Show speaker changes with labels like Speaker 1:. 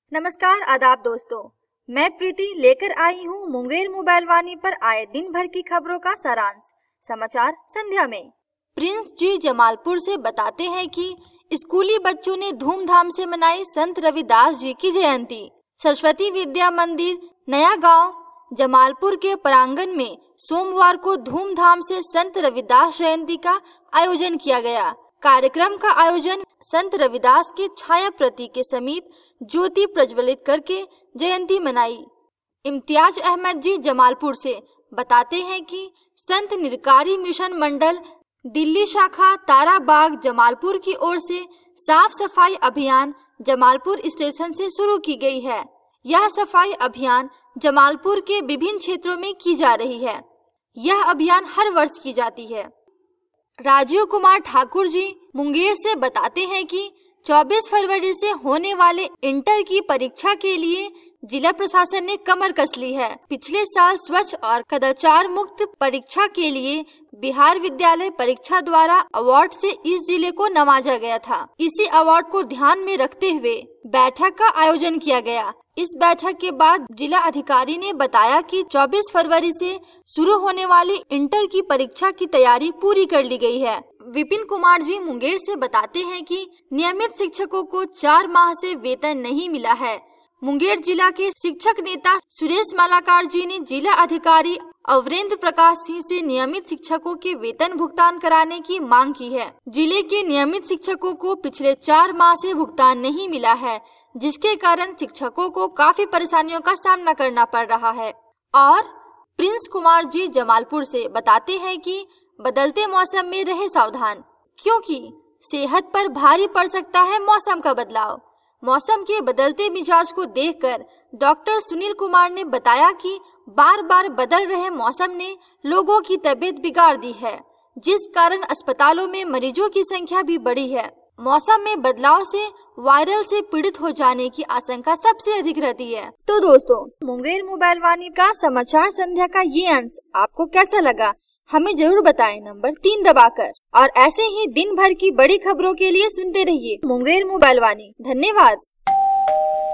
Speaker 1: नमस्कार आदाब दोस्तों, मैं प्रीति लेकर आई हूँ मुंगेर मोबाइल वाणी पर आए दिन भर की खबरों का सारांश समाचार संध्या में। प्रिंस जी जमालपुर से बताते हैं कि स्कूली बच्चों ने धूमधाम से मनाई संत रविदास जी की जयंती। सरस्वती विद्या मंदिर नया गांव जमालपुर के प्रांगण में सोमवार को धूमधाम से संत रविदास जयंती का आयोजन किया गया। कार्यक्रम का आयोजन संत रविदास के छाया प्रति के समीप ज्योति प्रज्वलित करके जयंती मनाई। इम्तियाज अहमद जी जमालपुर से बताते हैं कि संत निरकारी मिशन मंडल दिल्ली शाखा ताराबाग जमालपुर की ओर से साफ सफाई अभियान जमालपुर स्टेशन से शुरू की गई है। यह सफाई अभियान जमालपुर के विभिन्न क्षेत्रों में की जा रही है। यह अभियान हर वर्ष की जाती है। राजीव कुमार ठाकुर जी मुंगेर से बताते हैं कि 24 फरवरी से होने वाले इंटर की परीक्षा के लिए जिला प्रशासन ने कमर कस ली है। पिछले साल स्वच्छ और कदाचार मुक्त परीक्षा के लिए बिहार विद्यालय परीक्षा द्वारा अवार्ड से इस जिले को नवाजा गया था। इसी अवार्ड को ध्यान में रखते हुए बैठक का आयोजन किया गया। इस बैठक के बाद जिला अधिकारी ने बताया कि 24 फरवरी से शुरू होने वाली इंटर की परीक्षा की तैयारी पूरी कर ली गई है। विपिन कुमार जी मुंगेर से बताते हैं कि नियमित शिक्षकों को 4 माह से वेतन नहीं मिला है। मुंगेर जिला के शिक्षक नेता सुरेश मालाकार जी ने जिला अधिकारी अवरेंद्र प्रकाश सिंह से नियमित शिक्षकों के वेतन भुगतान कराने की मांग की है। जिले के नियमित शिक्षकों को पिछले 4 माह से भुगतान नहीं मिला है, जिसके कारण शिक्षकों को काफी परेशानियों का सामना करना पड़ रहा है। और प्रिंस कुमार जी जमालपुर से बताते हैं कि बदलते मौसम में रहे सावधान, क्योंकि सेहत पर भारी पड़ सकता है मौसम का बदलाव। मौसम के बदलते मिजाज को देखकर डॉक्टर सुनील कुमार ने बताया कि बार बार बदल रहे मौसम ने लोगों की तबीयत बिगाड़ दी है, जिस कारण अस्पतालों में मरीजों की संख्या भी बढ़ी है। मौसम में बदलाव से वायरल से पीड़ित हो जाने की आशंका सबसे अधिक रहती है। तो दोस्तों, मुंगेर मोबाइल वाणी का समाचार संध्या का ये अंश आपको कैसा लगा, हमें जरूर बताएं नंबर 3 दबाकर। और ऐसे ही दिन भर की बड़ी खबरों के लिए सुनते रहिए मुंगेर मोबाइल वाणी। धन्यवाद।